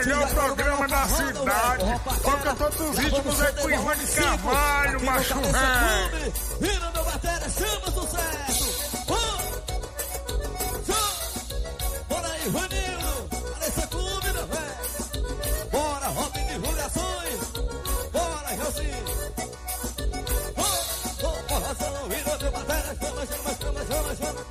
melhor programa da cidade. Toca todos os ritmos aí com o Ivan de Carvalho, macho ré. Vira meu bateria, chama sucesso. Bora aí, Vanildo. Olha essa clube, meu velho. Bora, Robin Divulgações. Bora, Gelsinho. Porração, vira meu bateria, chama.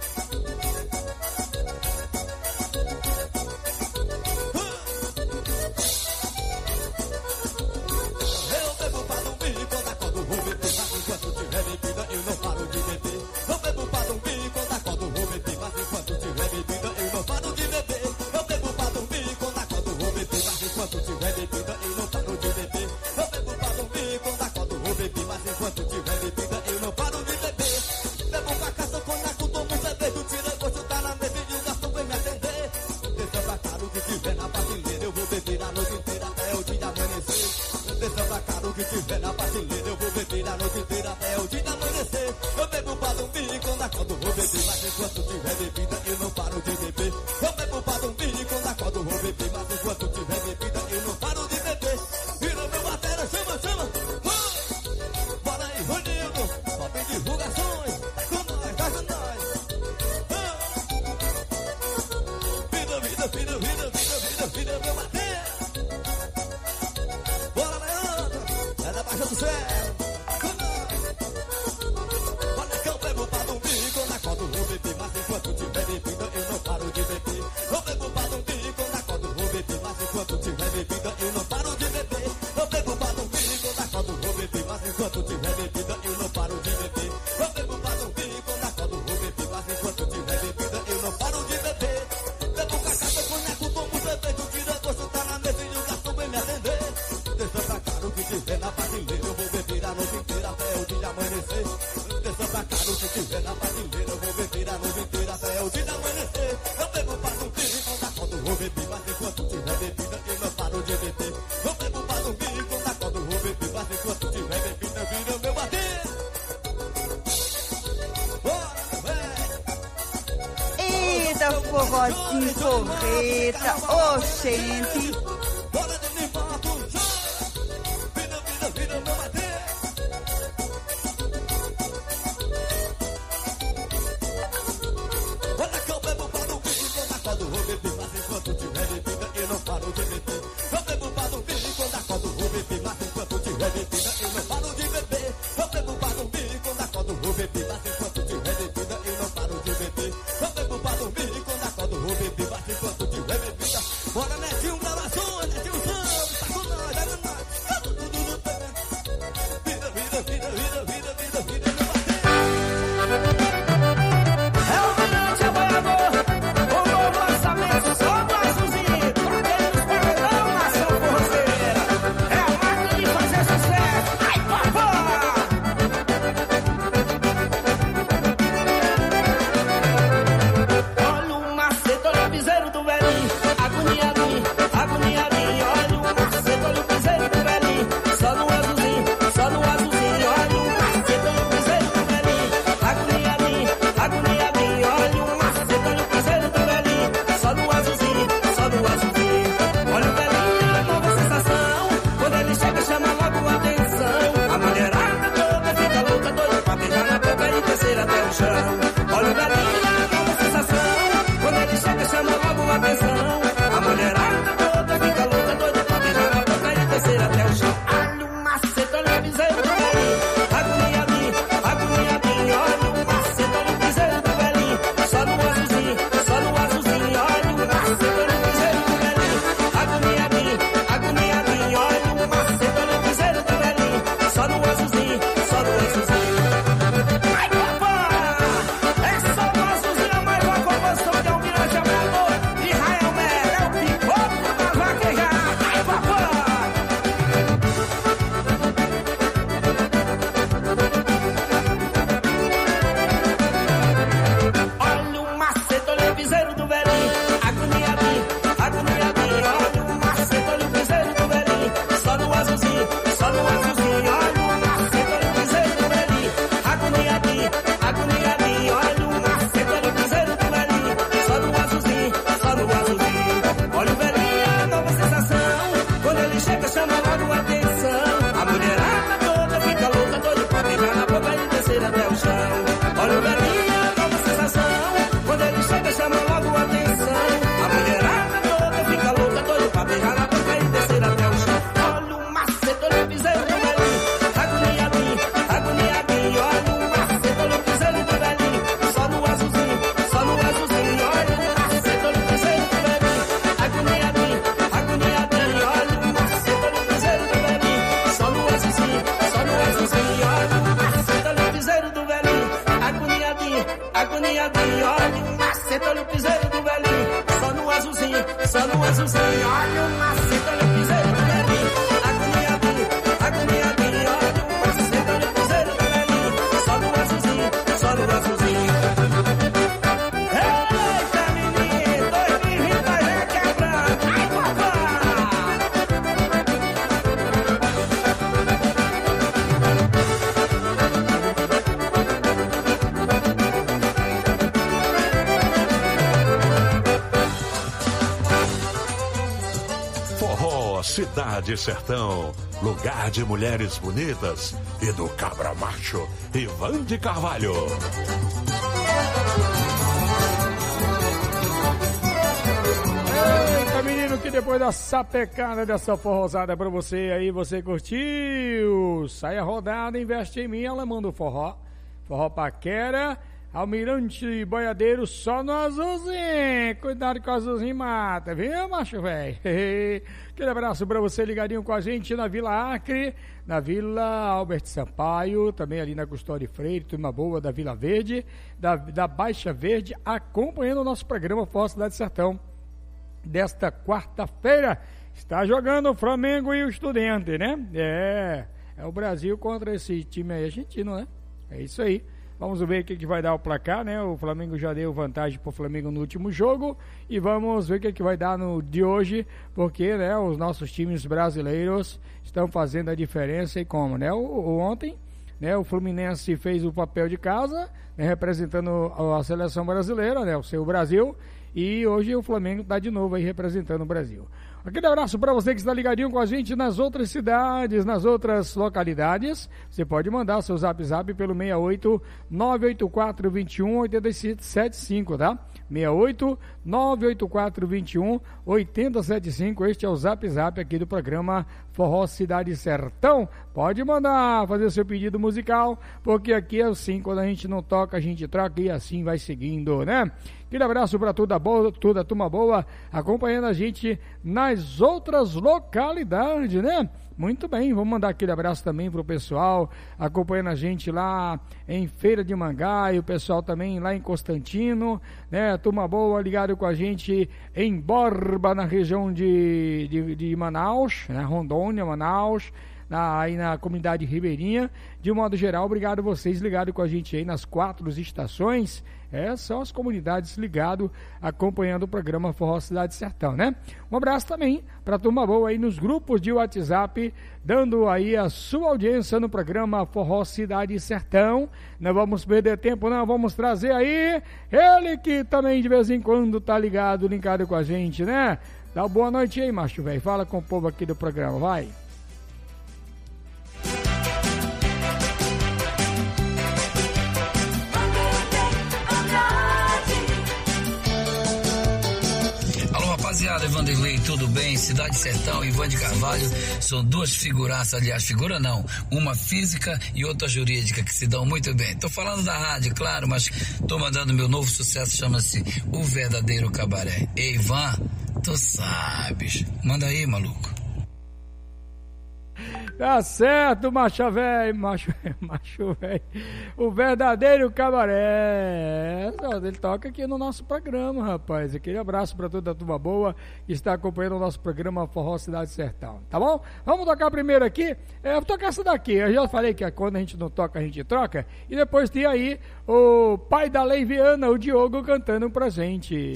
Forrozinho, porreta, oxente. Lançamento, só mais um zinho. olha o maceta no piseiro da Lelinho. Agoniadinho, olha o maceta no piseiro da Lelinho. Sobe o braçozinho, sobe o braçozinho. Eita, menino, 2020 vai quebrar. Ai, papai! Forró Cidade Sertão, lugar de mulheres bonitas e do cabra macho, Ivan de Carvalho. Eita, menino, que depois da sapecada dessa forrosada pra você aí, você curtiu? Sai a rodada, investe em mim, alemão do forró. Forró paquera, almirante e boiadeiro só no azulzinho. Cuidado com o azulzinho mata, viu, macho velho? Aquele abraço pra você ligadinho com a gente na Vila Acre, na Vila Albert Sampaio, também ali na Custódio Freire, turma boa da Vila Verde, da Baixa Verde, acompanhando o nosso programa Forró Cidade Sertão. Desta quarta-feira, está jogando o Flamengo e o Estudante, né? É o Brasil contra esse time aí argentino, né? É isso aí. Vamos ver o que vai dar o placar, né? O Flamengo já deu vantagem pro Flamengo no último jogo e vamos ver o que vai dar no de hoje, porque, né, os nossos times brasileiros estão fazendo a diferença e como, né? Ontem, né, o Fluminense fez o papel de casa, né, representando a seleção brasileira, né, o seu Brasil, e hoje o Flamengo está de novo aí representando o Brasil. Aquele abraço para você que está ligadinho com a gente nas outras cidades, nas outras localidades. Você pode mandar seu zap pelo 68 984 21 8075, tá? 68 984 21 8075. Este é o zap aqui do programa Forró Cidade Sertão. Pode mandar fazer seu pedido musical, porque aqui é assim, quando a gente não toca, a gente troca e assim vai seguindo, né? Aquele abraço para toda a turma boa acompanhando a gente nas outras localidades, né? Muito bem, vamos mandar aquele abraço também pro pessoal acompanhando a gente lá em Feira de Mangai, o pessoal também lá em Constantino, né? Turma boa ligado com a gente em Borba, na região de Manaus, né? Rondônia, Manaus, aí na comunidade ribeirinha. De um modo geral, obrigado vocês ligados com a gente aí nas 4 estações. São as comunidades ligadas, acompanhando o programa Forró Cidade Sertão, né? Um abraço também para a turma boa aí nos grupos de WhatsApp, dando aí a sua audiência no programa Forró Cidade Sertão. Não vamos perder tempo, não, vamos trazer aí ele que também de vez em quando tá linkado com a gente, né? Dá uma boa noite aí, macho velho, fala com o povo aqui do programa, vai. Rapaziada, Vanderlei, tudo bem? Cidade Sertão, Ivan de Carvalho, são duas figuraças, aliás, figura não, uma física e outra jurídica, que se dão muito bem. Tô falando da rádio, claro, mas tô mandando meu novo sucesso, chama-se O Verdadeiro Cabaré. Ei, Ivan, tu sabes, manda aí, maluco. Tá certo, macho velho, o verdadeiro cabaré. Ele toca aqui no nosso programa, rapaz. Aquele abraço pra toda a turma boa que está acompanhando o nosso programa Forró Cidade Sertão, tá bom? Vamos tocar primeiro aqui. Vou tocar essa daqui. Eu já falei que quando a gente não toca, a gente troca. E depois tem aí o pai da Leiviana, o Diogo, cantando pra gente.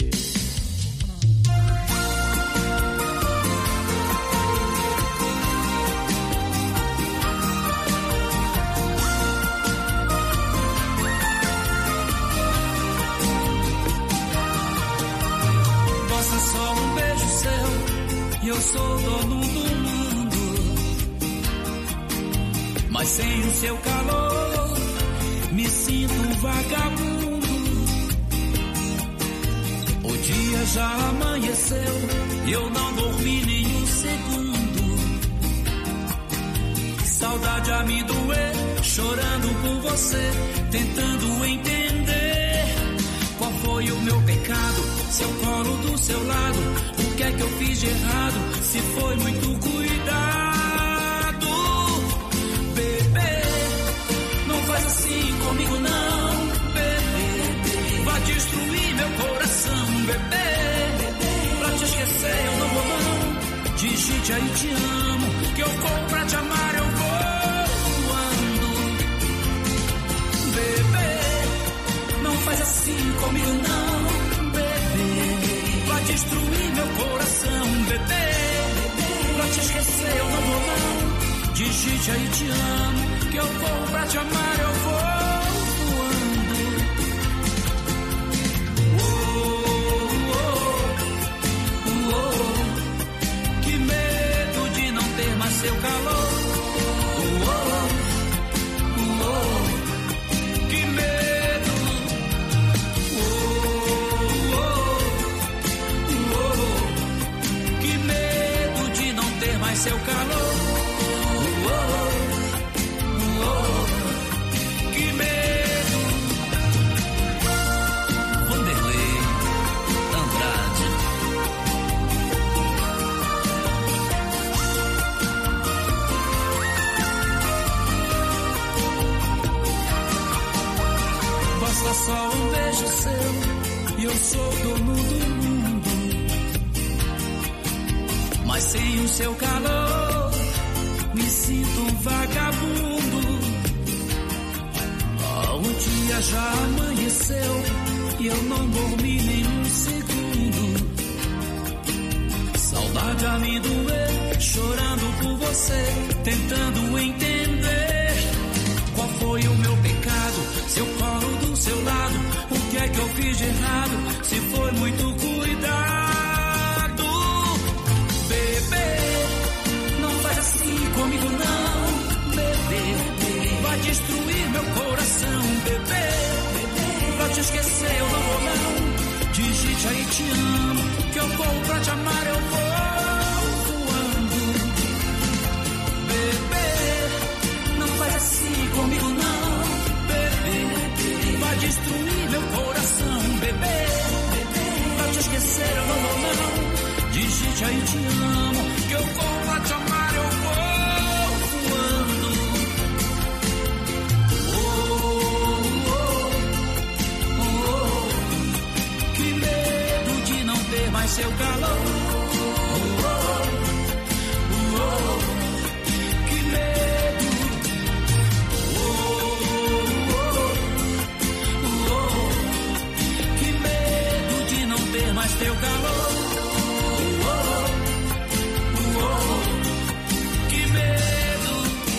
Eu sou dono do mundo, mas sem o seu calor me sinto um vagabundo. O dia já amanheceu, eu não dormi nem um segundo. Que saudade a me doer, chorando por você, tentando entender qual foi o meu pecado, seu colo do seu lado. O que é que eu fiz de errado? Se foi muito cuidado, bebê, não faz assim comigo não, bebê, vai destruir meu coração, bebê, pra te esquecer eu não vou não. Digite aí te amo, que eu vou pra te amar, eu vou voando. Bebê, não faz assim comigo não, bebê. Vai destruir meu coração, bebê. Pra te esquecer eu não vou não. Digite aí te amo, que eu vou pra te amar, eu vou voando. Que medo de não ter mais seu calor. Que medo. Que medo de não ter mais seu calor. Que medo. Vanderlei Andrade. Basta só um beijo seu e eu sou dono do mundo. Mas sem o seu calor me sinto um vagabundo. O dia já amanheceu e eu não dormi nem um segundo. Saudade a me doer, chorando por você, tentando entender qual foi o meu pecado. Se eu colo do seu lado, o que é que eu fiz de errado? Se foi muito cuidado. Bebê, não faz assim comigo não, bebê. Vai destruir meu coração, bebê. Pra te esquecer eu não vou não. Digite aí te amo, que eu vou pra te amar, eu vou voando. Bebê, não faz assim comigo não, bebê. Vai destruir meu coração, bebê. Pra te esquecer eu não vou não. Digite aí te amo, que eu vou pra te amar, eu vou voando. Que medo de não ter mais seu calor. Que medo. Que medo de não ter mais teu calor. Que medo.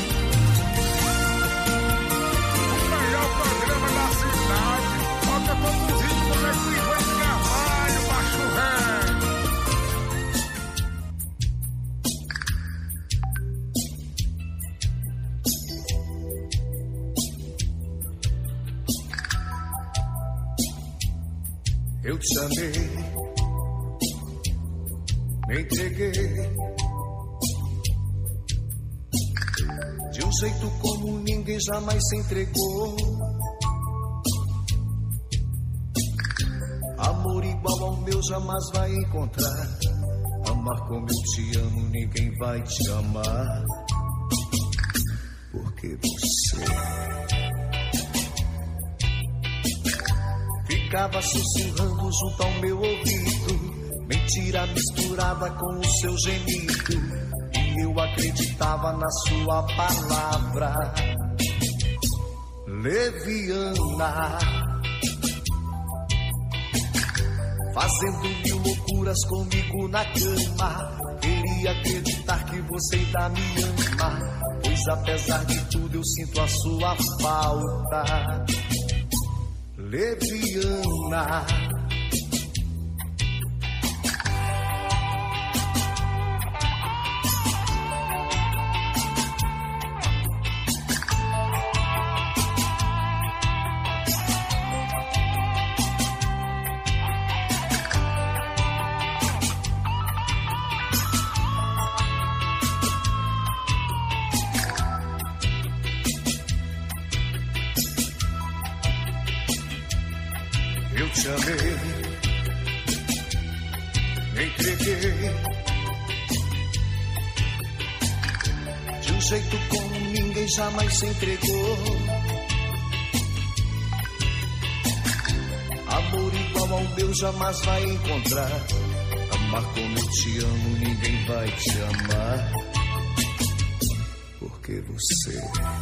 O melhor programa da cidade. Toca todo vídeo como é que o Ivandro Carvalho, macho velho. Eu te amei, me entreguei de um jeito como ninguém jamais se entregou. Amor igual ao meu jamais vai encontrar. Amar como eu te amo, ninguém vai te amar. Porque você ficava sussurrando junto ao meu ouvido, mentira misturada com o seu gemido, e eu acreditava na sua palavra leviana, fazendo mil loucuras comigo na cama. Queria acreditar que você ainda me ama, pois apesar de tudo eu sinto a sua falta leviana. Eu te amei, me entreguei de um jeito como ninguém jamais se entregou. Amor igual ao meu jamais vai encontrar. Mas como eu te amo, ninguém vai te amar. Porque você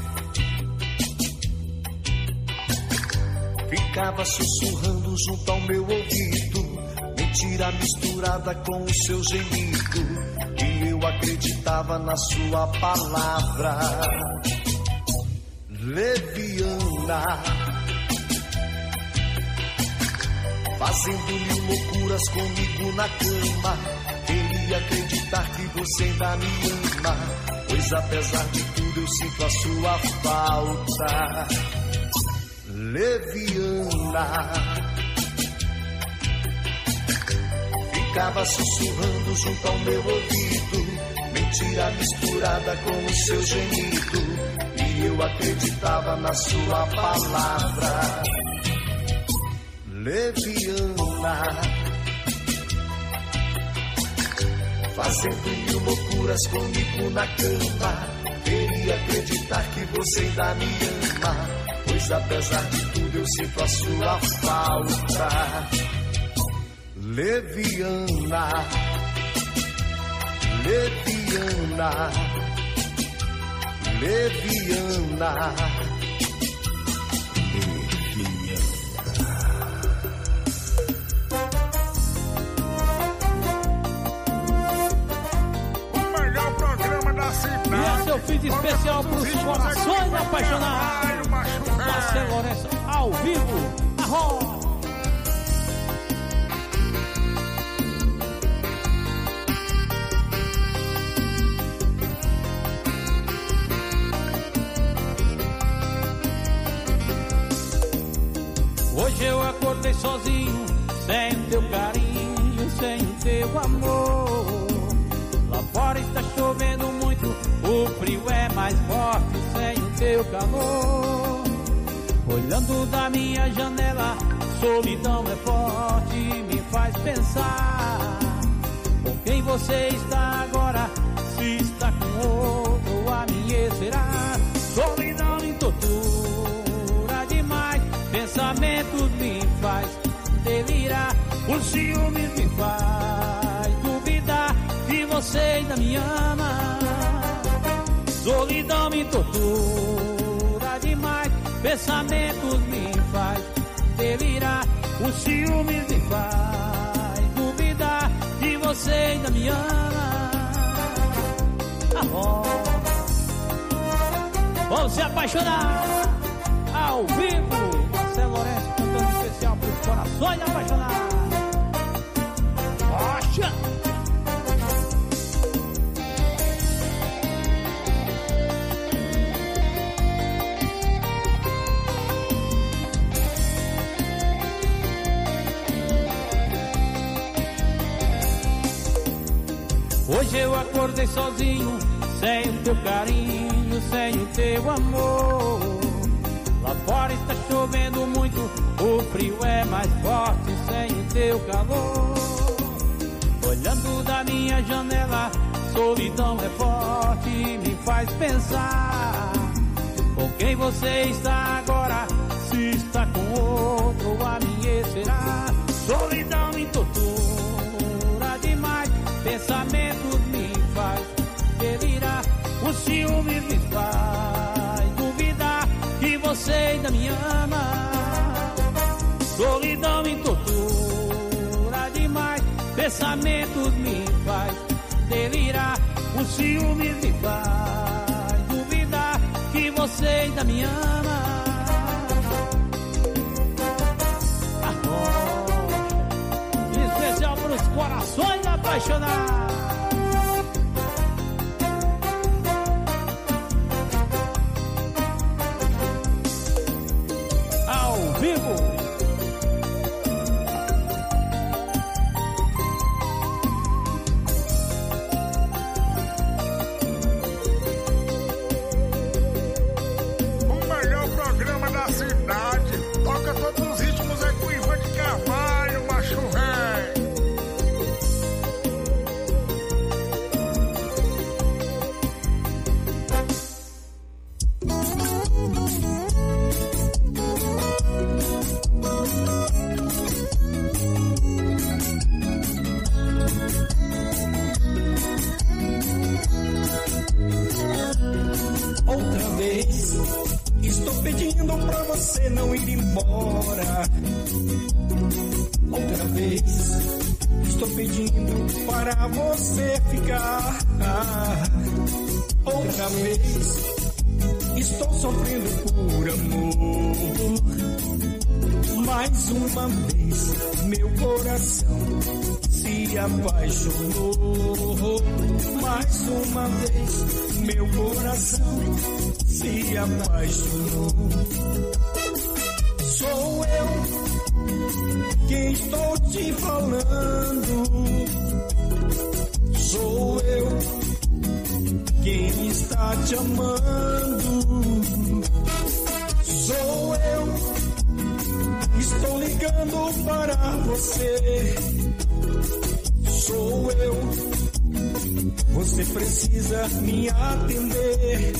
ficava sussurrando junto ao meu ouvido, mentira misturada com o seu gemido, e eu acreditava na sua palavra. Leviana, fazendo mil loucuras comigo na cama. Queria acreditar que você ainda me ama, pois apesar de tudo eu sinto a sua falta. Leviana, ficava sussurrando junto ao meu ouvido, mentira misturada com o seu gemido, e eu acreditava na sua palavra. Leviana, fazendo mil loucuras comigo na cama. Queria acreditar que você ainda me ama, pois apesar de tudo eu sinto a sua falta. Leviana, Leviana, Leviana. E esse é o feed especial para os corações apaixonados. Marcelo Lourenço ao vivo. Arro! Hoje eu acordei sozinho, sem o teu carinho, sem o teu amor. Lá fora está chovendo muito, o frio é mais forte sem o teu calor. Olhando da minha janela, solidão é forte, me faz pensar com quem você está agora, se está com outro, amanhecerá. Solidão me tortura demais, pensamentos me faz delirar, o ciúme me faz duvidar que você ainda me ama. Solidão me tortura demais, pensamentos me faz delirar, o ciúme me faz duvidar que você ainda me ama. Amor, vamos se apaixonar ao vivo. Marcelo Lourenço cantando especial para os corações apaixonados. Poxa! Hoje eu acordei sozinho, sem o teu carinho, sem o teu amor. Lá fora está chovendo muito, o frio é mais forte sem o teu calor. Olhando da minha janela, solidão é forte, me faz pensar com quem você está agora, se está com outro, amanhecerá. Solidão me tortura demais, pensamentos me faz delirar, o ciúme me faz duvidar que você ainda me ama. Solidão me tortura demais, pensamentos me faz delirar, o ciúme me faz duvidar que você ainda me ama. Especial para os corações apaixonados. Ao vivo. O melhor programa da cidade. Toca todos os ritmos, é com Ivan de Carvalho, macho rei. vez estou pedindo pra você não ir embora. Outra vez estou pedindo para você ficar. Outra vez estou sofrendo por amor. Mais uma vez meu coração se apaixonou. Mais uma vez meu coração se apaixonou. Sou eu quem estou te falando. Sou eu quem está te amando. Sou eu, estou ligando para você. Sou eu, você precisa me atender.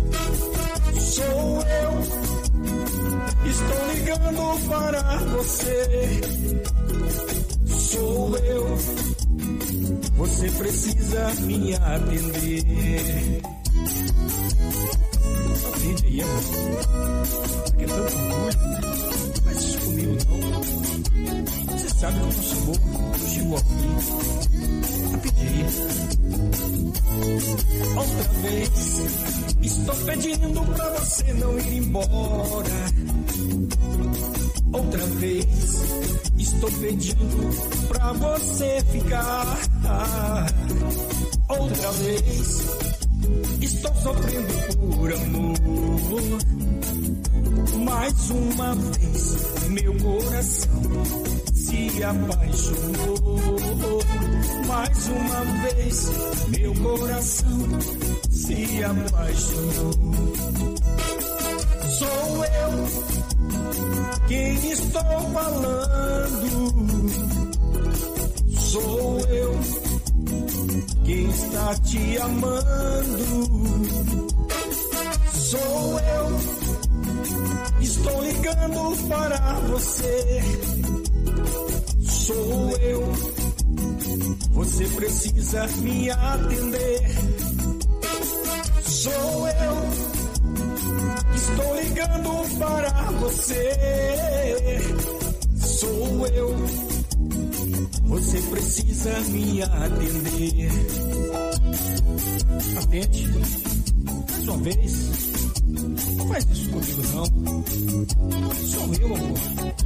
Sou eu, estou ligando para você. Sou eu, você precisa me atender. Atende aí, amor. Porque é tanto orgulho. Não faz isso comigo, não. Você sabe que o nosso amor chegou aqui. Atende aí. Outra vez estou pedindo pra você não ir embora. Outra vez estou pedindo pra você ficar. Outra vez estou sofrendo por amor. Mais uma vez meu coração se apaixonou. Mais uma vez meu coração se apaixonou. Sou eu quem estou falando. Sou eu quem está te amando. Sou eu, estou ligando para você. Sou eu, você precisa me atender. Sou eu, estou ligando para você. Sou eu, você precisa me atender. Atende. Mais uma vez. Não faz isso comigo, não. Sou eu, amor.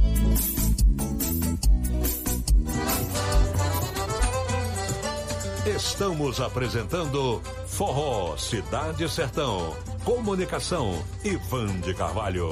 Estamos apresentando Forró Cidade Sertão. Comunicação, Ivan de Carvalho.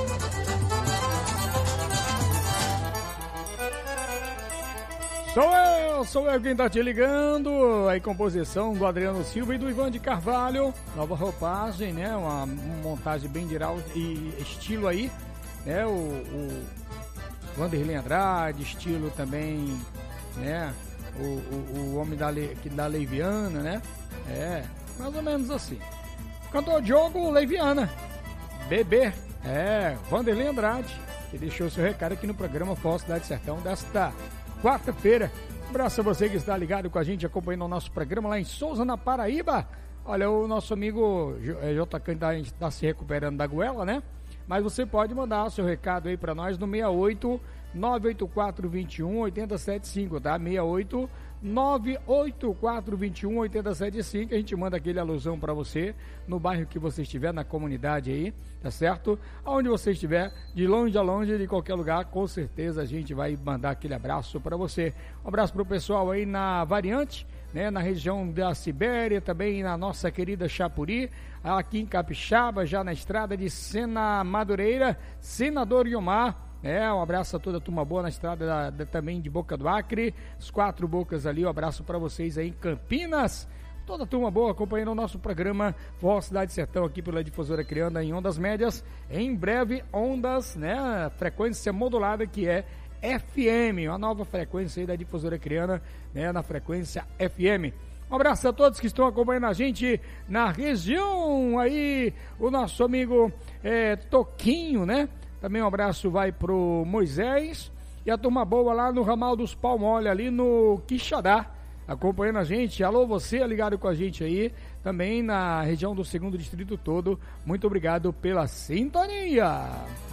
Sou eu quem tá te ligando. Aí, composição do Adriano Silva e do Ivan de Carvalho. Nova roupagem, né? Uma montagem bem geral e estilo aí, né? O Vanderlei Andrade, estilo também, né? O homem da Leiviana, né? É, mais ou menos assim. Cantor Diogo Leiviana, bebê, Vanderlei Andrade, que deixou seu recado aqui no programa Forró Cidade Sertão desta quarta-feira. Um abraço a você que está ligado com a gente, acompanhando o nosso programa lá em Souza, na Paraíba. Olha, o nosso amigo JK está se recuperando da goela, né? Mas você pode mandar seu recado aí para nós no 68 984 21 8075, tá? 68 984 21 8075. A gente manda aquele alusão para você no bairro que você estiver, na comunidade aí, tá certo? Aonde você estiver, de longe a longe, de qualquer lugar, com certeza a gente vai mandar aquele abraço para você. Um abraço pro pessoal aí na Variante, né, na região da Sibéria, também na nossa querida Chapuri, aqui em Capixaba, já na estrada de Sena Madureira, Senador Iomar. Um abraço a toda a turma boa na estrada também de Boca do Acre, os 4 bocas ali, um abraço para vocês aí em Campinas, toda a turma boa acompanhando o nosso programa Forró Cidade Sertão aqui pela Difusora Criando em ondas médias, em breve ondas, né, frequência modulada que é FM, uma nova frequência aí da Difusora Criando, né, na frequência FM. Um abraço a todos que estão acompanhando a gente na região aí, o nosso amigo Toquinho, né? Também um abraço vai pro Moisés e a turma boa lá no ramal dos Palmole, ali no Quixadá. acompanhando a gente. Alô, você ligado com a gente aí, também na região do 2º Distrito todo. Muito obrigado pela sintonia.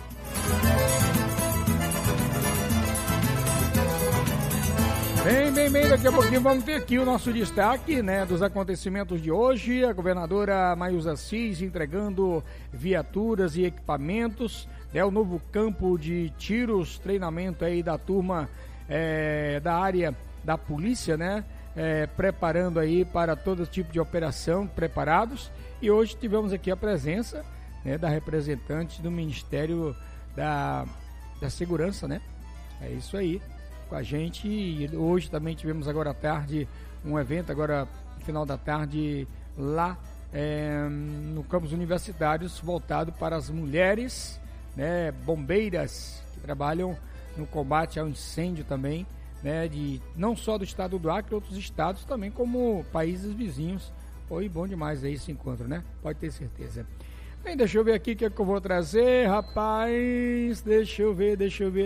Bem, daqui a pouquinho vamos ter aqui o nosso destaque, né, dos acontecimentos de hoje. A governadora Maísa Assis entregando viaturas e equipamentos, né, o novo campo de tiros, treinamento aí da turma da área da polícia, né, preparando aí para todo tipo de operação, preparados. E hoje tivemos aqui a presença, né, da representante do Ministério da Segurança, né, é isso aí, com a gente. E hoje também tivemos agora à tarde um evento, agora no final da tarde, lá no campus universitários, voltado para as mulheres, né, bombeiras que trabalham no combate ao incêndio também, né, não só do estado do Acre, outros estados também, como países vizinhos. Foi bom demais aí esse encontro, né? Pode ter certeza. Bem, deixa eu ver aqui o que é que eu vou trazer, rapaz. Deixa eu ver.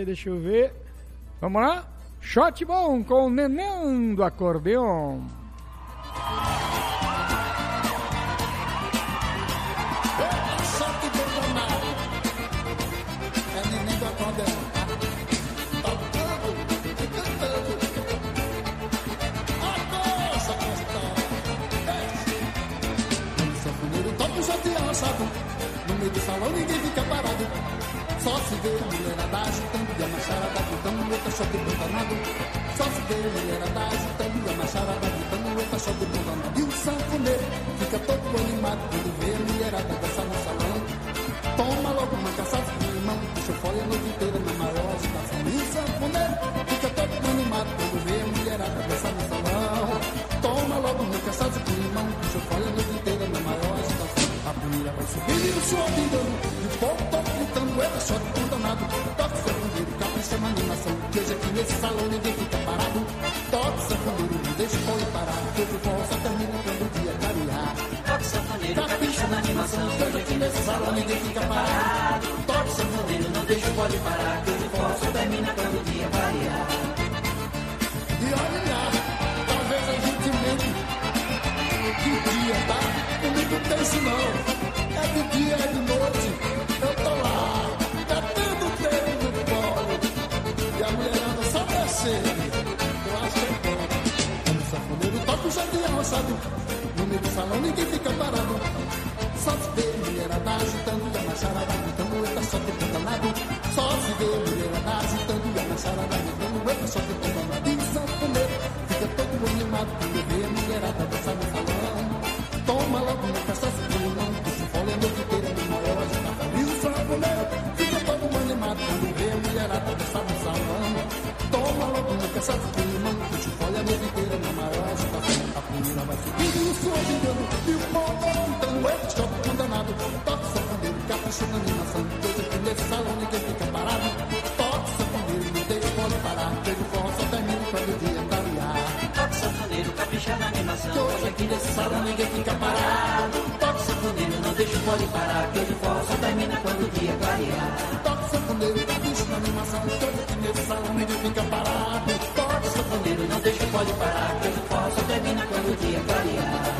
Vamos lá? Shot bom com o neném do acordeon. Shot bom danado. É neném do acordeon. Tocando e cantando. A coisa gostosa. O sanfoneiro toca o shot arrochado. No meio do salão ninguém fica parado. Só se vê a mulherada agitando e a macharada gritando, outra shot bom danado. Só se vê a mulherada agitando e a macharada gritando, outra shot bom danado. E o sanfoneiro fica todo animado quando vê a mulherada dançar no salão. Toma logo uma caçada de limão, puxa folha a noite inteira na maior agitação. E o sanfoneiro fica todo animado quando vê a mulherada dançar no salão. Toma logo uma caçada de limão, puxa folha a noite inteira na maior agitação. A poeira vai subir e o suor pingando, e o povo todo gritando, eita shot bom danado. Toca o sanfoneiro, capricha na animação, que hoje aqui nesse salão ninguém fica parado. Toca o sanfoneiro, não deixa o pole parar, que hoje o forró só termina quando o dia clarear. Toca o sanfoneiro, capricha na animação, que hoje aqui nesse salão ninguém fica parado. Toca o sanfoneiro, não deixa o pole parar, que hoje o forró só termina quando o dia clarear. E olha lá, talvez a gente mente, que dia tá, comigo não tem isso não. É de dia, é de noite, eu tô lá, batendo o dedo no colo, e a mulherada só percebe, eu acho que é bom. Quando o sanfoneiro toca o jardim arrochado, no meio do salão ninguém fica parado. Só se vê a mulherada agitando e a macharada gritando, eita só que bom danado. Só se vê a mulherada agitando e a macharada gritando, eita só que bom danado. E o sanfoneiro fica todo animado quando vê a mulherada dançar no salão. Toma logo uma cachaça de limão, puxa folha a noite inteira no maior agitação. E o sanfoneiro fica todo animado quando vê a mulherada dançar no salão. Toma logo uma cachaça de limão, puxa folha a noite inteira no maior agitação. A poeira vai subindo e o suor pingando, e o povo gritando, eita shot bom danado. Toca o sanfoneiro, capricha na animação, que hoje aqui nesse salão ninguém fica parado. Toca o sanfoneiro, não deixa o pole parar, que o forró só termina quando o dia clarear. Toca o sanfoneiro, capricha na animação, que hoje aqui nesse salão ninguém fica parado. Toca o sanfoneiro, não deixa o pole parar, que hoje o forró só termina quando o dia clarear. Toca o sanfoneiro, capricha na animação, que hoje aqui nesse salão ninguém fica parado. Toca o sanfoneiro, não deixa o pole parar, que hoje o forró só termina quando o dia clarear.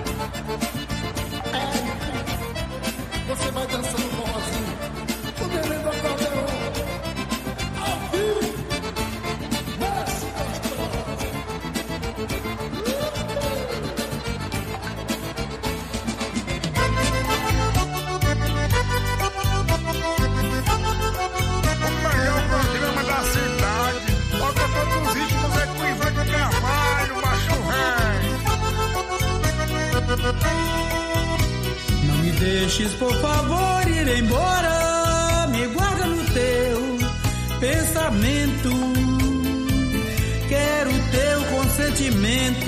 Você vai dançando um forrozinho, o neném do acordeon, ao vivo, mexe gostosa. O maior programa da cidade, toca todos os ritmos, é com o Ivandro Carvalho, macho rei. Não me deixes, por favor, ir embora. Me guarda no teu pensamento. Quero teu consentimento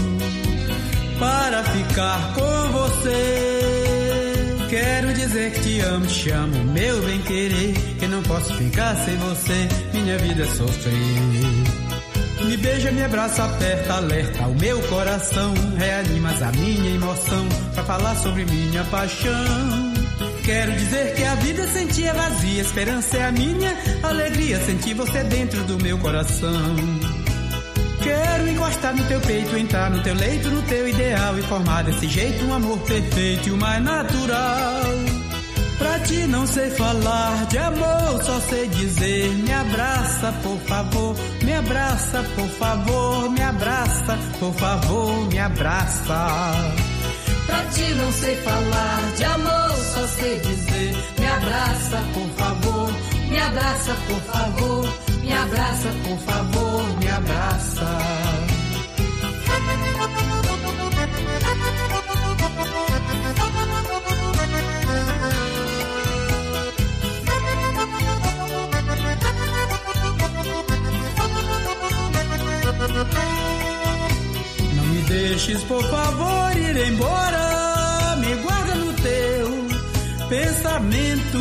para ficar com você. Quero dizer que te amo, te amo, meu bem querer. Que não posso ficar sem você, minha vida é sofrer. Me beija, me abraça, aperta, alerta o meu coração. Reanimas a minha emoção pra falar sobre minha paixão. Quero dizer que a vida sem ti é vazia, esperança é a minha alegria, sentir você dentro do meu coração. Quero encostar no teu peito, entrar no teu leito, no teu ideal e formar desse jeito um amor perfeito e o mais natural. Pra ti não sei falar de amor, só sei dizer me abraça, por favor, me abraça, por favor, me abraça, por favor, me abraça. Pra ti não sei falar de amor, só sei dizer me abraça, por favor, me abraça, por favor, me abraça, por favor, me abraça. Não me deixes, por favor, ir embora. Me guarda no teu pensamento.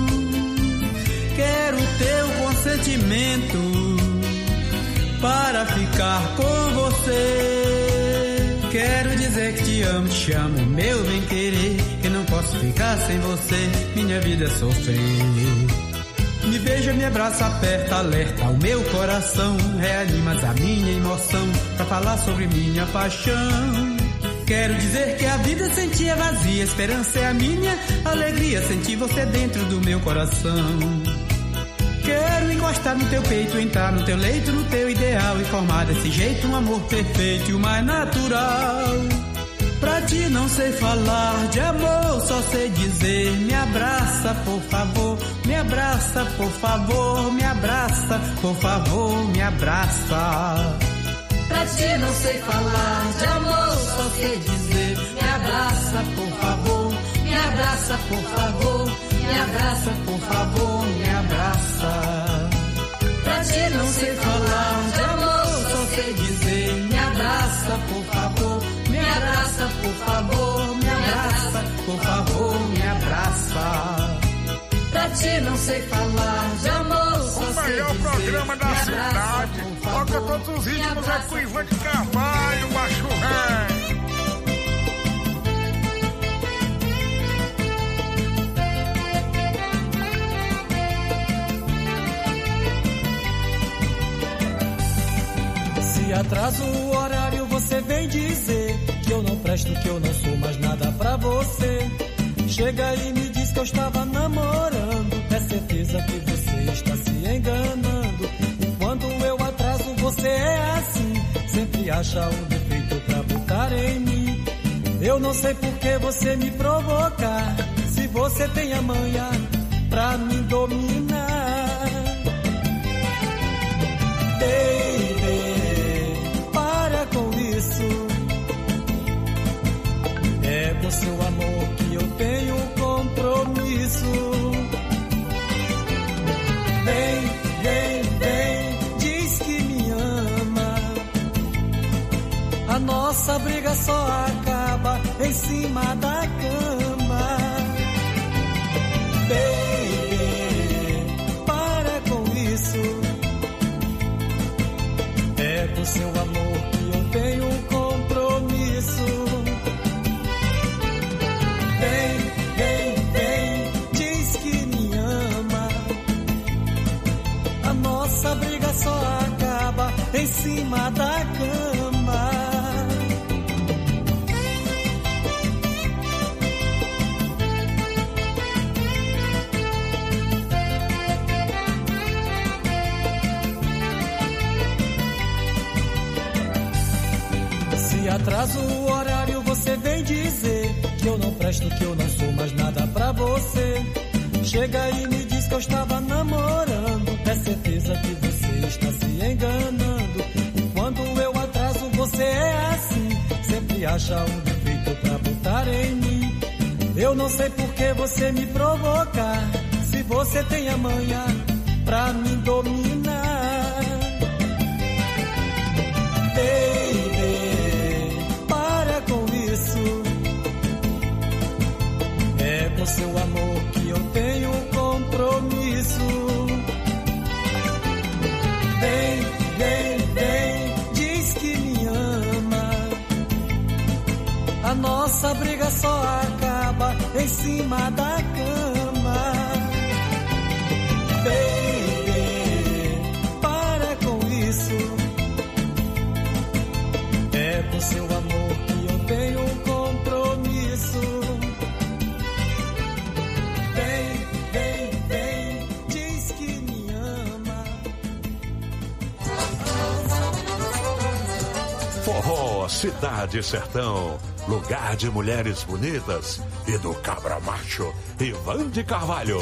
Quero teu consentimento para ficar com você. Quero dizer que te amo, meu bem querer. Que não posso ficar sem você, minha vida é sofrer. Me beija, me abraça, aperta, alerta o meu coração. Reanimas a minha emoção pra falar sobre minha paixão. Quero dizer que a vida sem ti é vazia. Esperança é a minha alegria, sentir você dentro do meu coração. Quero encostar no teu peito, entrar no teu leito, no teu ideal e formar desse jeito um amor perfeito e o mais natural. Pra ti não sei falar de amor, só sei dizer me abraça, por favor, me abraça, por favor, me abraça, por favor, me abraça. Pra ti não sei falar de amor, só sei dizer me abraça, por favor, me abraça, por favor, me abraça, por favor, me abraça. Pra ti não sei falar de amor, só sei dizer me abraça, por favor, me abraça, por favor, me abraça, por favor, me abraça. Pra ti não sei falar de amor, só sei dizer O melhor programa da cidade. Toca todos os ritmos, é com o Ivan de Carvalho, macho ré. Se atraso o horário, você vem dizer que eu não presto, que eu não sou mais nada pra você. Chega e me diz que eu estava namorando. É certeza que você está se enganando. E quando eu atraso, você é assim. Sempre acha um defeito pra botar em mim. Eu não sei por que você me provocar. Se você tem a manha pra me dominar. É com seu amor que eu tenho compromisso. Vem, diz que me ama. A nossa briga só acaba em cima da cama. Baby, para com isso. É com seu amor que eu tenho compromisso. Vem, diz que me ama. A nossa briga só acaba em cima da cama. Se atraso o horário, você vem dizer que eu não presto, que eu não sou mais nada pra você. Chega e me diz que eu estava namorando. É certeza que você está se enganando. E quando eu atraso, você é assim. Sempre acha um defeito pra botar em mim. Eu não sei por que você me provocar. Se você tem a manha pra me dominar. É com seu amor que eu tenho compromisso. Vem, diz que me ama. A nossa briga só acaba em cima da cama. Baby, para com isso. Cidade Sertão, lugar de mulheres bonitas e do cabra macho, Ivan de Carvalho.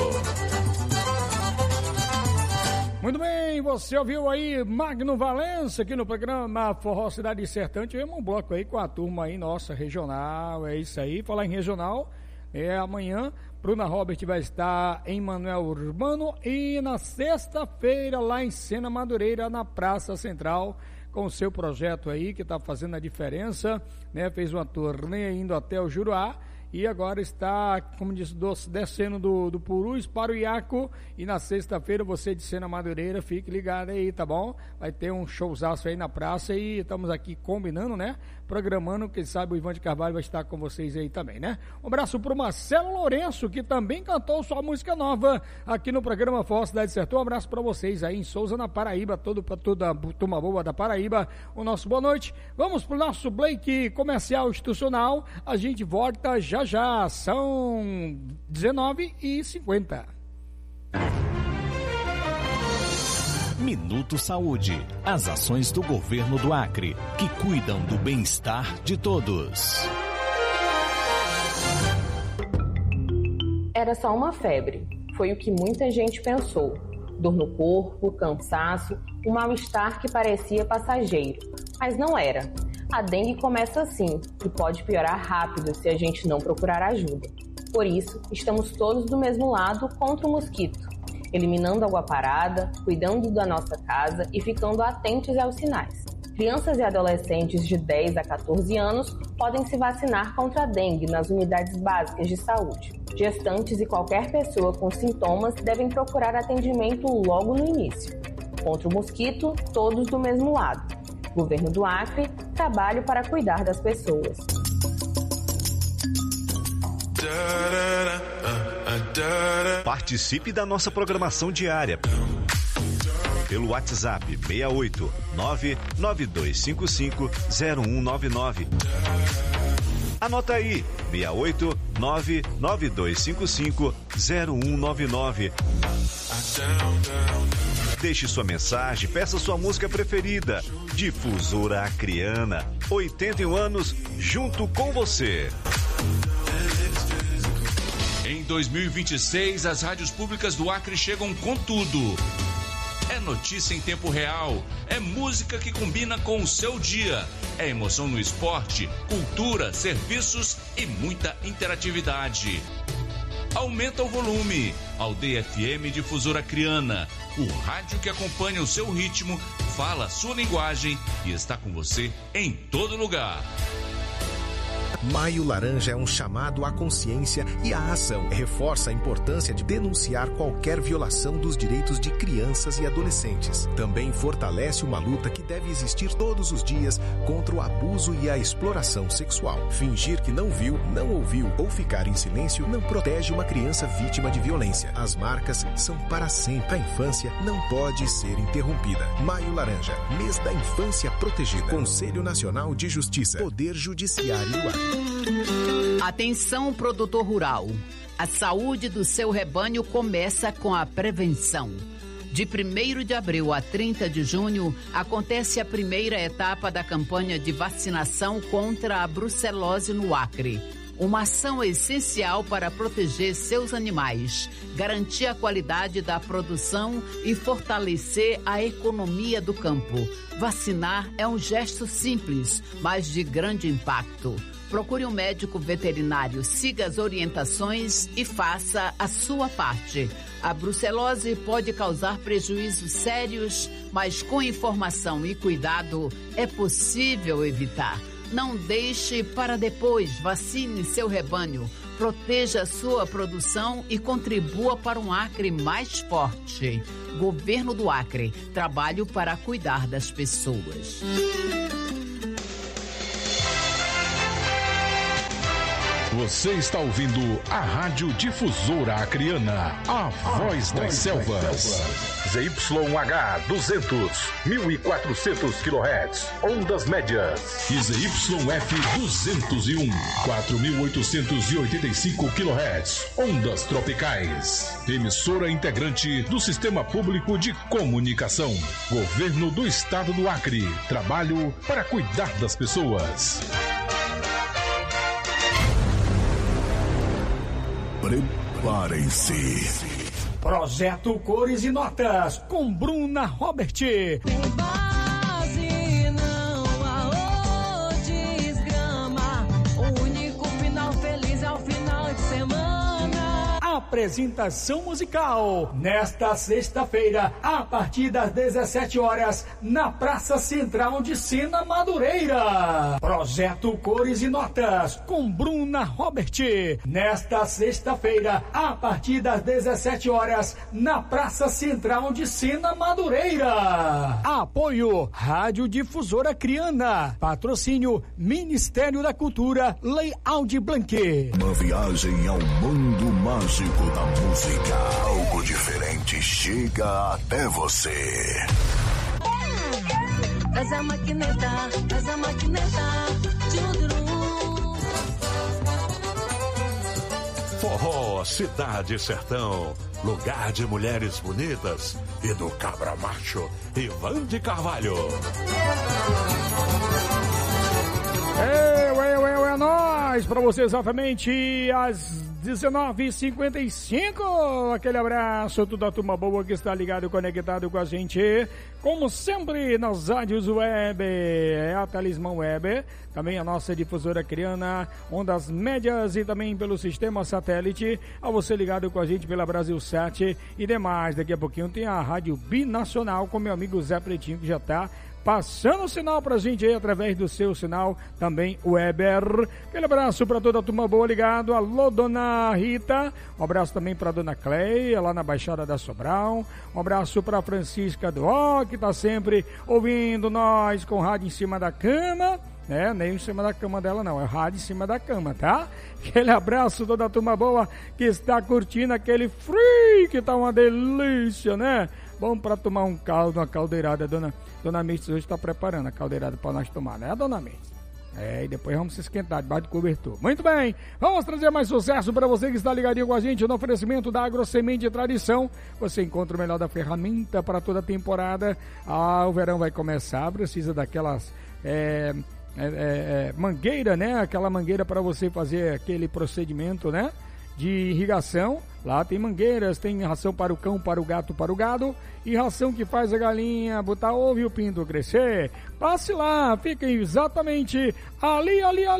Muito bem, você ouviu aí Magno Valença aqui no programa Forró Cidade Sertão. Tivemos um bloco aí com a turma aí, nossa, regional, é isso aí. Falar em regional, amanhã, Bruna Robert vai estar em Manoel Urbano e na sexta-feira lá em Sena Madureira, na Praça Central, com o seu projeto aí, que está fazendo a diferença, né? Fez uma turnê indo até o Juruá e agora está, como disse, descendo do Purus para o Iaco. E na sexta-feira, você de Sena Madureira, fique ligado aí, tá bom? Vai ter um showzaço aí na praça e estamos aqui combinando, né? Programando, quem sabe o Ivan de Carvalho vai estar com vocês aí também, né? Um abraço pro Marcelo Lourenço, que também cantou sua música nova aqui no programa Forró Cidade Sertão. Um abraço pra vocês aí em Souza, na Paraíba, pra toda a turma boa da Paraíba. O nosso boa noite. Vamos pro nosso break comercial institucional. A gente volta já. São 19h50. Minuto Saúde. As ações do governo do Acre, que cuidam do bem-estar de todos. Era só uma febre. Foi o que muita gente pensou. Dor no corpo, cansaço, um mal-estar que parecia passageiro. Mas não era. A dengue começa assim e pode piorar rápido se a gente não procurar ajuda. Por isso, estamos todos do mesmo lado contra o mosquito, eliminando água parada, cuidando da nossa casa e ficando atentos aos sinais. Crianças e adolescentes de 10 a 14 anos podem se vacinar contra a dengue nas unidades básicas de saúde. Gestantes e qualquer pessoa com sintomas devem procurar atendimento logo no início. Contra o mosquito, todos do mesmo lado. Governo do Acre, trabalho para cuidar das pessoas. Participe da nossa programação diária pelo WhatsApp 68 99255 0199. Anota aí, 68 99255 0199. Deixe sua mensagem, peça sua música preferida. Difusora Acreana, 81 anos, junto com você. Em 2026, as rádios públicas do Acre chegam com tudo. É notícia em tempo real, é música que combina com o seu dia, é emoção no esporte, cultura, serviços e muita interatividade. Aumenta o volume. Aldeia FM Difusora Acreana, o rádio que acompanha o seu ritmo, fala a sua linguagem e está com você em todo lugar. Maio Laranja é um chamado à consciência e à ação. Reforça a importância de denunciar qualquer violação dos direitos de crianças e adolescentes. Também fortalece uma luta que deve existir todos os dias contra o abuso e a exploração sexual. Fingir que não viu, não ouviu ou ficar em silêncio não protege uma criança vítima de violência. As marcas são para sempre. A infância não pode ser interrompida. Maio Laranja, mês da infância protegida. Conselho Nacional de Justiça. Poder Judiciário do Acre. Atenção, produtor rural. A saúde do seu rebanho começa com a prevenção. De 1º de abril a 30 de junho, acontece a primeira etapa da campanha de vacinação contra a brucelose no Acre. Uma ação essencial para proteger seus animais, garantir a qualidade da produção e fortalecer a economia do campo. Vacinar é um gesto simples, mas de grande impacto. Procure um médico veterinário, siga as orientações e faça a sua parte. A brucelose pode causar prejuízos sérios, mas com informação e cuidado é possível evitar. Não deixe para depois, vacine seu rebanho, proteja sua produção e contribua para um Acre mais forte. Governo do Acre, trabalho para cuidar das pessoas. Você está ouvindo a Rádio Difusora Acreana, a voz das selvas. ZYH 200, 1400 kHz, ondas médias. E ZYF 201, 4885 kHz, ondas tropicais. Emissora integrante do Sistema Público de Comunicação. Governo do Estado do Acre. Trabalho para cuidar das pessoas. Preparem-se. Projeto Cores e Notas, com Bruna Robert. Base não há desgrama. O único final feliz é o final de semana. Apresentação musical nesta sexta-feira, a partir das 17 horas, na Praça Central de Sena Madureira. Projeto Cores e Notas, com Bruna Robert. Nesta sexta-feira, a partir das 17 horas, na Praça Central de Sena Madureira. Apoio Rádio Difusora Criana. Patrocínio Ministério da Cultura, Lei Aldir Blanc. Uma viagem ao mundo mágico da música. Algo diferente chega até você. Faz a maquineta, faz a maquineta. Forró, Cidade Sertão, lugar de mulheres bonitas e do cabra macho, Ivan de Carvalho. É nóis, pra você exatamente às 19h55, aquele abraço, toda a turma boa que está ligado e conectado com a gente, como sempre, nas rádios web, é a Talismã Web, também a nossa difusora criana, ondas médias e também pelo sistema satélite, a você ligado com a gente pela Brasil 7 e demais. Daqui a pouquinho tem a Rádio Binacional com meu amigo Zé Pretinho, que já está passando o sinal pra gente aí através do seu sinal, também Weber. Aquele abraço pra toda a turma boa ligado. Alô, dona Rita. Um abraço também pra dona Cleia, lá na Baixada da Sobral. Um abraço pra Francisca do Ó, que tá sempre ouvindo nós com rádio em cima da cama. Nem em cima da cama dela não, é rádio em cima da cama, tá? Aquele abraço toda a turma boa que está curtindo aquele free, que tá uma delícia, né? Bom pra tomar um caldo, uma caldeirada. Dona Mirtz hoje está preparando a caldeirada para nós tomar, né, dona Mirtz? E depois vamos se esquentar debaixo do cobertor. Muito bem, vamos trazer mais sucesso para você que está ligadinho com a gente no oferecimento da Agrosemente Tradição. Você encontra o melhor da ferramenta para toda a temporada. O verão vai começar, precisa daquelas mangueira, né? Aquela mangueira para você fazer aquele procedimento, né? De irrigação. Lá tem mangueiras, tem ração para o cão, para o gato, para o gado e ração que faz a galinha botar ovo e o pinto crescer. Passe lá, fica exatamente ali,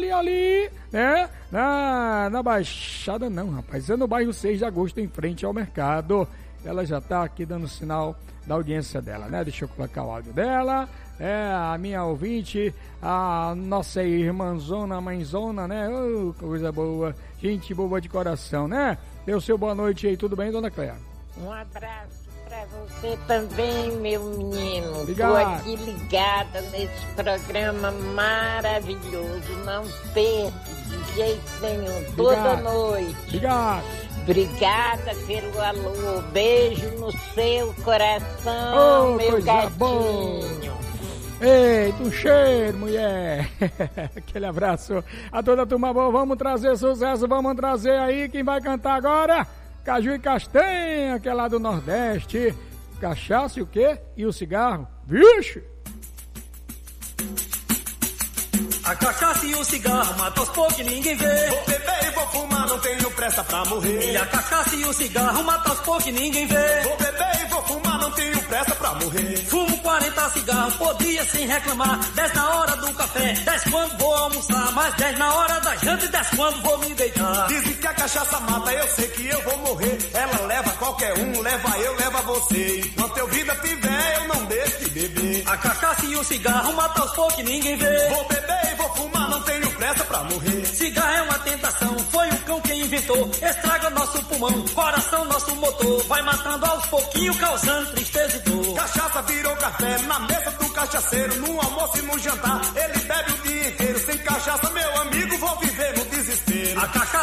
né? Na Baixada não, rapaz, é no bairro 6 de Agosto, em frente ao mercado. Ela já tá aqui dando sinal da audiência dela, né? Deixa eu colocar o áudio dela. A minha ouvinte, a nossa irmãzona, mãezona, né? Coisa boa, gente boa de coração, né? Deu seu boa noite aí, tudo bem, dona Cléia? Um abraço pra você também, meu menino. Obrigado. Tô aqui ligada nesse programa maravilhoso, não perco de jeito nenhum, toda noite. Obrigado. Obrigada pelo alô, beijo no seu coração, meu gatinho. Boa. Eita, um cheiro, mulher. Aquele abraço a toda a turma boa. Vamos trazer sucesso, vamos trazer aí quem vai cantar agora. Caju e Castanha, que é lá do Nordeste. Cachaça e o quê? E o cigarro? Vixe! A cachaça e o cigarro matam os poucos que ninguém vê. Vou beber e vou fumar, não tenho pressa pra morrer. E a cachaça e o cigarro matam os poucos que ninguém vê. Vou beber e vou fumar, não tenho pressa pra morrer. Fumo 40 cigarros por dia sem reclamar. 10 na hora do café, 10 quando vou almoçar. Mais 10 na hora da janta e 10 quando vou me deitar. Dizem que a cachaça mata, eu sei que eu vou morrer. Ela leva qualquer um, leva eu, leva você. Enquanto eu vida tiver, eu não deixo de beber. A cachaça e o cigarro matam os poucos que ninguém vê. Vou beber e vou fumar, não tenho pressa pra morrer. Cigarro é uma tentação, foi o cão quem inventou. Estraga nosso pulmão, coração, nosso motor. Vai matando aos pouquinhos, causando tristeza e dor. Cachaça virou café na mesa do cachaceiro. No almoço e no jantar, ele bebe o dia inteiro. Sem cachaça, meu amigo, vou viver no desespero. A cachaça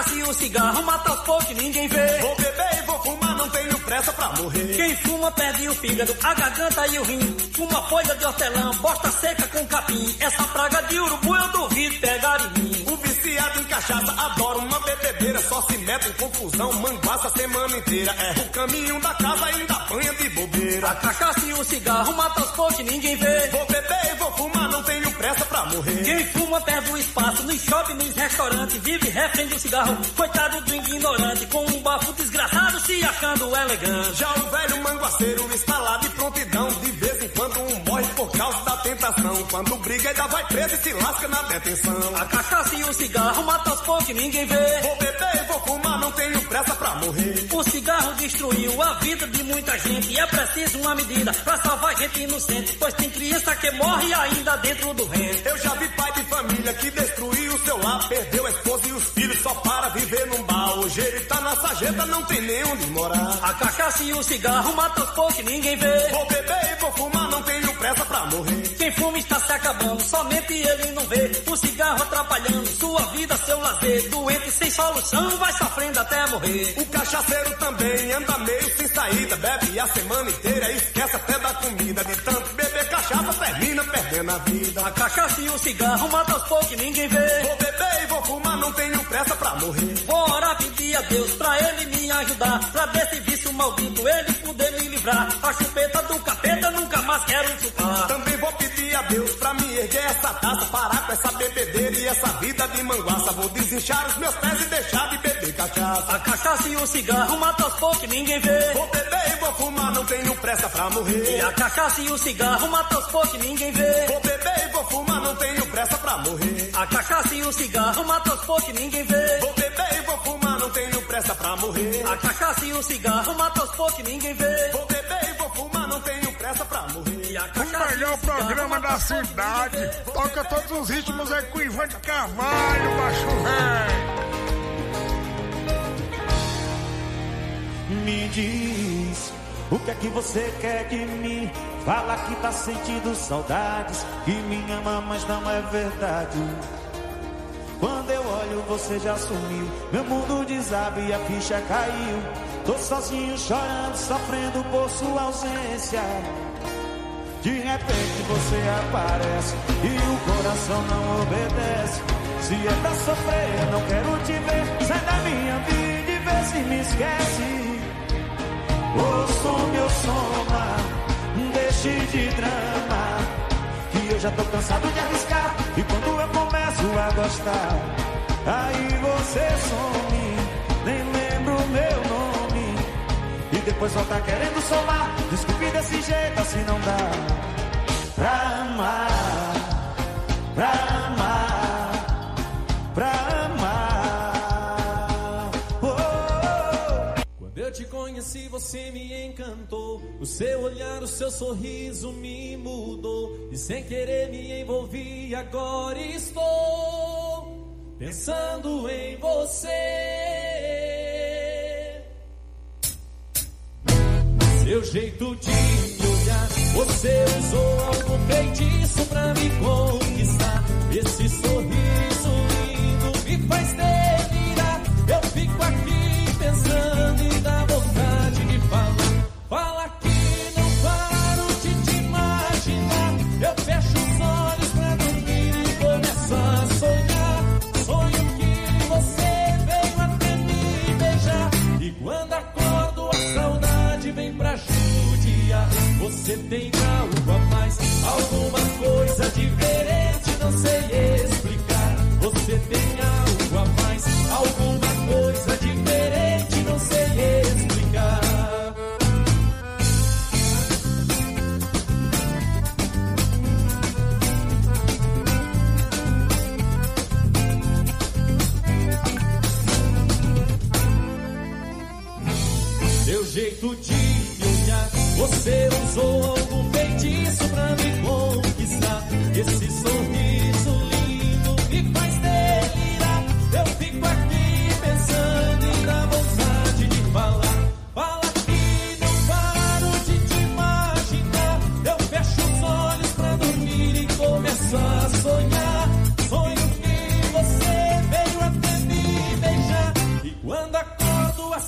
cachaça e o cigarro mata aos poucos e ninguém vê. Vou beber e vou fumar, não tenho pressa pra morrer. Quem fuma perde o fígado, a garganta e o rim. Fuma folha de hortelã, bosta seca com capim. Essa praga de urubu eu duvido pegar em mim. O viciado em cachaça adora uma bebedeira. Só se mete em confusão, manguaça a semana inteira. Erra o caminho da casa e ainda apanha de bobeira. A cachaça e o cigarro mata aos poucos e ninguém vê. Vou beber e vou fumar, não tenho pressa pra morrer. Quem fuma perde o espaço, nos shopping, nos restaurantes. Vive refém de um cigarro, coitado do ignorante. Com um bafo desgraçado, se achando elegante. Já o velho manguaceiro está lá de prontidão. De vez em quando um morre por causa da tentação. Quando briga ainda vai preso e se lasca na detenção. A cachaça e o cigarro mata aos poucos e ninguém vê. Vou beber e vou fumar, não tenho pressa pra morrer. O cigarro destruiu a vida de muita gente. E é preciso uma medida pra salvar gente inocente. Pois tem criança que morre ainda dentro do rento. Eu já vi pai de família que destruiu o seu lar. Perdeu a esposa e os filhos só para viver num bar. Hoje ele tá na sarjeta, não tem nem onde morar. A cachaça e o cigarro mata aos poucos e ninguém vê. Vou beber e vou fumar, não tenho pressa pra morrer. Quem fuma está se acabando, somente ele não vê. O cigarro atrapalhando sua vida, seu lazer. Doente sem solução, vai sofrendo até morrer. O cachaceiro também anda meio sem saída. Bebe a semana inteira e esquece até da comida. De tanto beber cachaça, termina perdendo a vida. A cachaça e o cigarro mata aos poucos e ninguém vê. Vou beber e vou fumar, não tenho pressa pra morrer. Vou orar, pedir a Deus pra ele me ajudar. Pra desse vício maldito ele poder me livrar. A chupeta do capeta nunca mais quero chupar. Também vou pedir a Deus pra me erguer essa taça. Parar com essa bebedeira e essa vida de manguaça. Vou desinchar os meus pés e deixar de beber cachaça. A cachaça e o cigarro mata aos poucos e ninguém vê. Vou beber e vou fumar, não tenho pressa pra morrer. E a cachaça e o cigarro mata aos poucos e ninguém vê. Vou beber e vou fumar, não tenho pressa pra morrer. A cachaça e o cigarro mata aos poucos e ninguém vê. Vou beber e vou fumar, não tenho pressa pra morrer. A cachaça e o cigarro mata aos poucos e ninguém vê. Vou beber e vou fumar, não tenho pressa pra morrer. O melhor programa da cidade. Toca todos os ritmos aí com Ivan de Carvalho, baixo velho. Me diz, o que é que você quer de mim? Fala que tá sentindo saudades, que me ama, mas não é verdade. Quando eu olho você já sumiu, meu mundo desaba e a ficha caiu. Tô sozinho chorando, sofrendo por sua ausência. De repente você aparece e o coração não obedece. Se é pra sofrer eu não quero te ver. Sai da minha vida e vê se me esquece. Ô some ou soma, deixe de drama, que eu já tô cansado de arriscar. E quando eu começo a gostar, aí você some, nem lembro o meu nome. E depois volta querendo somar. Desculpe desse jeito, assim não dá pra amar, pra amar, pra amar. Quando eu te conheci, você me encantou. O seu olhar, o seu sorriso me mudou. E sem querer me envolvi, agora estou pensando em você. Seu jeito de olhar, você usou algum feitiço pra me conquistar. Esse sorriso lindo me faz delirar. Eu fico aqui pensando e dá vontade de falar. Fala que não paro de te imaginar. Eu fecho os olhos pra dormir e começo a sonhar. Sonho que você veio até me beijar. E quando acordo a saudade vem pra judiar. Você tem algo a mais, alguma coisa diferente, não sei explicar. Você tem algo a mais, alguma coisa diferente, não sei explicar. Seu jeito de olhar, você usou algum feitiço pra me conquistar. Esse sorriso lindo me faz delirar. Eu fico aqui pensando e dá vontade de falar. Fala que não paro de te imaginar. Eu fecho os olhos pra dormir e começo a sonhar. Sonho que você veio até me beijar.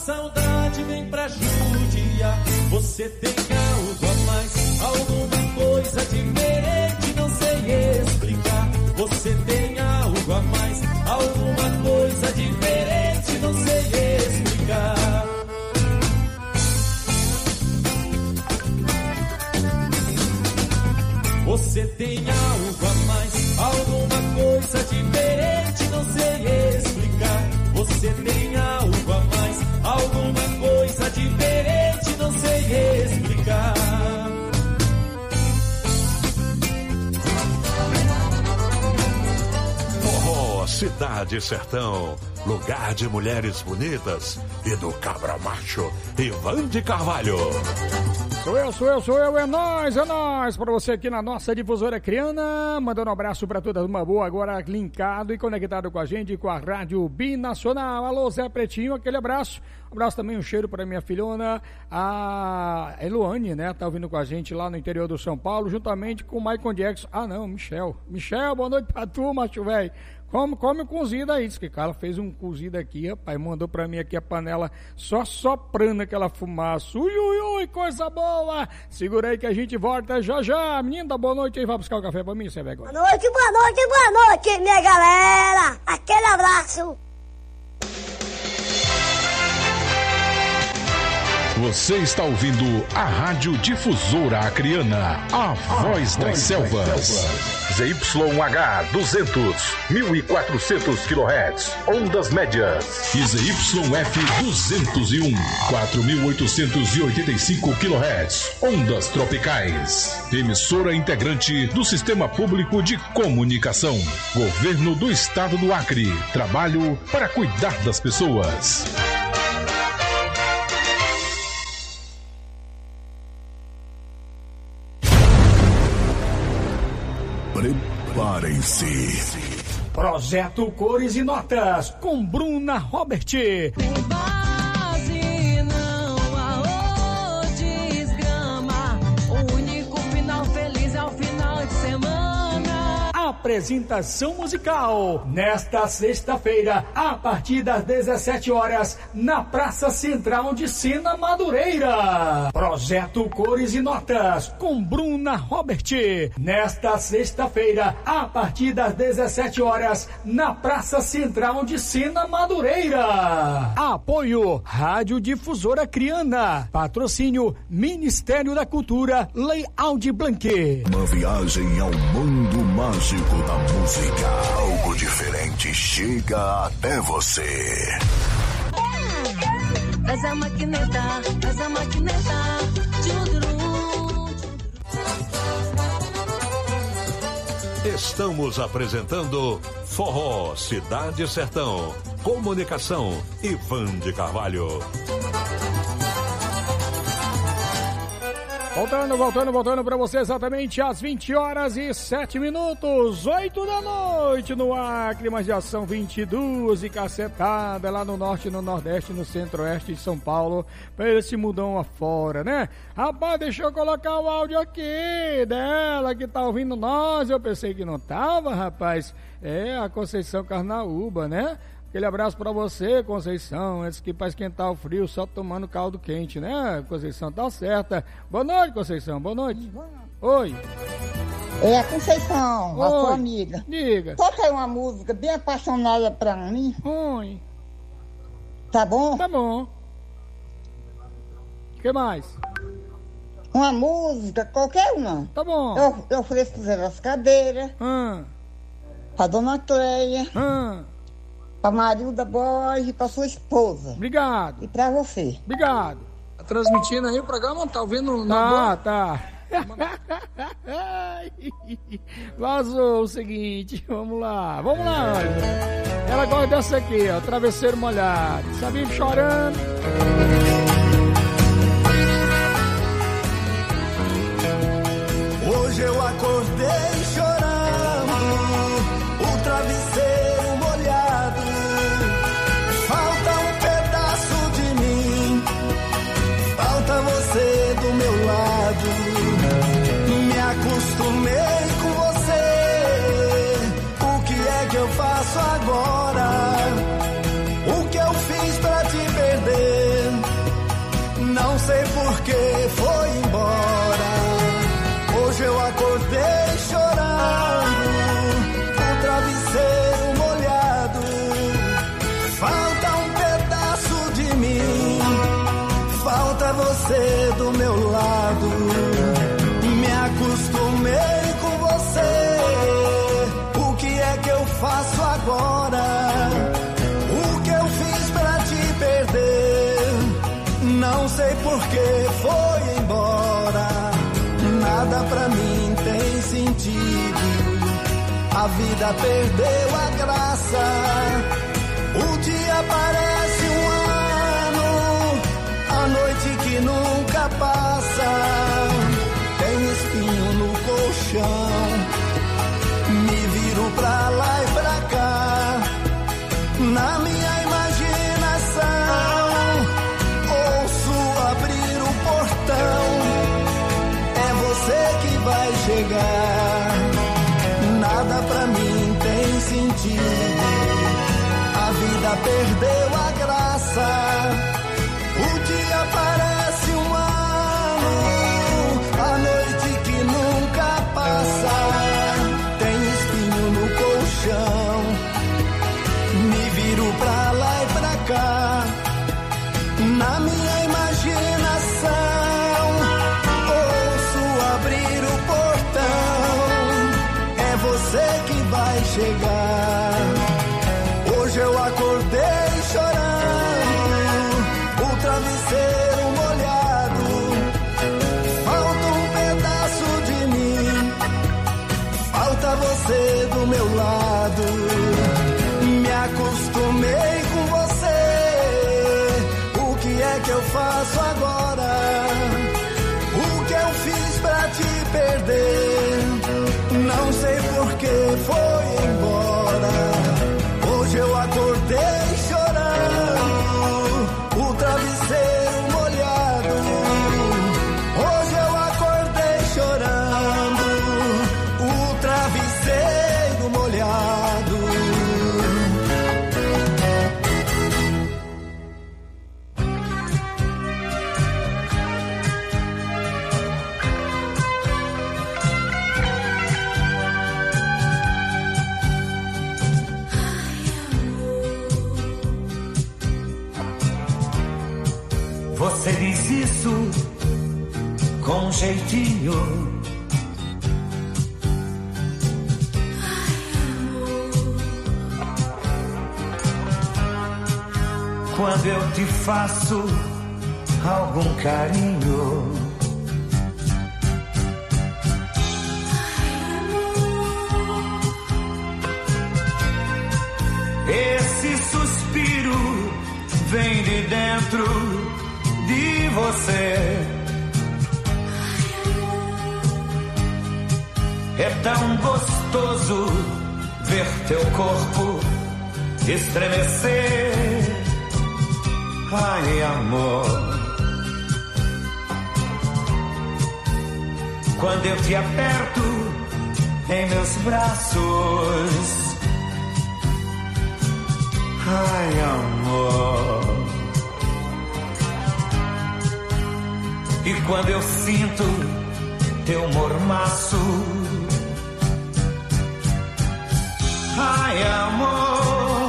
saudade vem pra judiar. Você tem algo a mais, alguma coisa diferente, não sei explicar. Você tem algo a mais, alguma coisa diferente, não sei explicar. Você tem algo a mais, alguma coisa diferente, não sei explicar. Você tem algo a mais, alguma coisa diferente, não sei explicar. Forró Cidade Sertão, lugar de mulheres bonitas e do cabra macho, Ivan de Carvalho. Sou eu, é nóis, pra você aqui na nossa difusora Criana, mandando um abraço pra toda uma boa, agora linkado e conectado com a gente, com a Rádio Binacional. Alô, Zé Pretinho, aquele abraço. Um abraço também, um cheiro pra minha filhona, a Eloane, né, tá ouvindo com a gente lá no interior do São Paulo, juntamente com o Michael Jackson. Ah, não, Michel, boa noite pra tu, macho velho. Come cozido aí, diz que cara fez um cozido aqui, rapaz, mandou pra mim aqui a panela só soprando aquela fumaça. Ui, coisa boa. Segura aí que a gente volta já. Menina, boa noite aí, vai buscar o café pra mim, você vai agora. Boa noite, minha galera. Aquele abraço. Você está ouvindo a Rádio Difusora Acreana, a voz das selvas. ZYH 200, 1400 kHz, ondas médias. E ZYF 201, 4885 kHz, ondas tropicais. Emissora integrante do Sistema Público de Comunicação. Governo do Estado do Acre. Trabalho para cuidar das pessoas. Preparem-se. Projeto Cores e Notas, com Bruna Robert. Tem base, não há desgrama. O único final feliz é o final de semana. Apresentação musical nesta sexta-feira, a partir das 17 horas, na Praça Central de Sena Madureira. Projeto Cores e Notas, com Bruna Robert. Nesta sexta-feira, a partir das 17 horas, na Praça Central de Sena Madureira. Apoio Rádio Difusora Criana. Patrocínio Ministério da Cultura, Lei Aldir Blanc. Uma viagem ao mundo mágico da música. Algo diferente chega até você. Faz a maquineta. Estamos apresentando Forró Cidade Sertão. Comunicação, Ivan de Carvalho. Voltando para você exatamente às 20 horas e 7 minutos, 8 da noite no Acre, mas já são 22 e cacetada lá no norte, no nordeste, no centro-oeste de São Paulo, para esse mudão afora, né? Rapaz, deixa eu colocar o áudio aqui dela que tá ouvindo nós, eu pensei que não tava, rapaz. É a Conceição Carnaúba, né? Aquele abraço pra você, Conceição, antes que pra esquentar o frio, só tomando caldo quente, né? Conceição, tá certa. Boa noite, Conceição, boa noite. Oi. É a Conceição, a sua amiga. Diga. Toca aí uma música bem apaixonada pra mim. Oi. Tá bom? Tá bom. O que mais? Uma música, qualquer uma. Tá bom. Eu ofereço pro Zé das Cadeiras. Pra Dona Cleia. Pra Marilda Borges e pra sua esposa. Obrigado. E pra você. Obrigado. Tá transmitindo aí o programa? Tá ouvindo? Tá. Vazou o seguinte, vamos lá, olha. Ela gosta dessa aqui, ó, travesseiro molhado. Sabia chorando. Hoje eu acordei chorando, o travesseiro molhado. Falta um pedaço de mim, falta você do meu lado. Me acostumei com você, o que é que eu faço agora? O que eu fiz pra te perder? você do meu lado. Me acostumei com você. O que é que eu faço agora? O que eu fiz pra te perder? Não sei por que foi embora. Nada pra mim tem sentido. A vida perdeu a graça. O dia parece um ano, a noite que nunca passa. Tem espinho no colchão, me viro pra lá e pra cá. Na minha imaginação, ouço abrir o portão. É você que vai chegar. Nada pra mim tem sentido. A vida perdeu a graça. O dia parece um ano, a noite que nunca passa. Tem espinho no colchão, me viro pra lá e pra cá. Na minha imaginação, ouço abrir o portão. É você que vai chegar. Hoje eu acordei chorando, o travesseiro molhado. Falta um pedaço de mim, falta você do meu lado. Me acostumei com você. O que é que eu faço agora? O que eu fiz pra te perder? Não sei por que foi embora. Hoje eu acordei chorando, o travesseiro molhado. Hoje eu acordei chorando, o travesseiro molhado. Você diz isso com jeitinho. Quando eu te faço algum carinho. Esse suspiro vem de dentro de você. É tão gostoso ver teu corpo estremecer. Ai, amor, quando eu te aperto em meus braços. Ai, amor, e quando eu sinto teu mormaço. Ai, amor,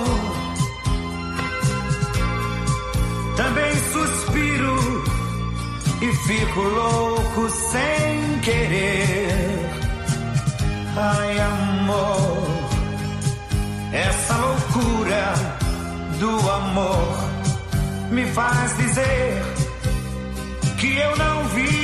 também suspiro e fico louco sem querer. Ai, amor, essa loucura do amor me faz dizer que eu não vi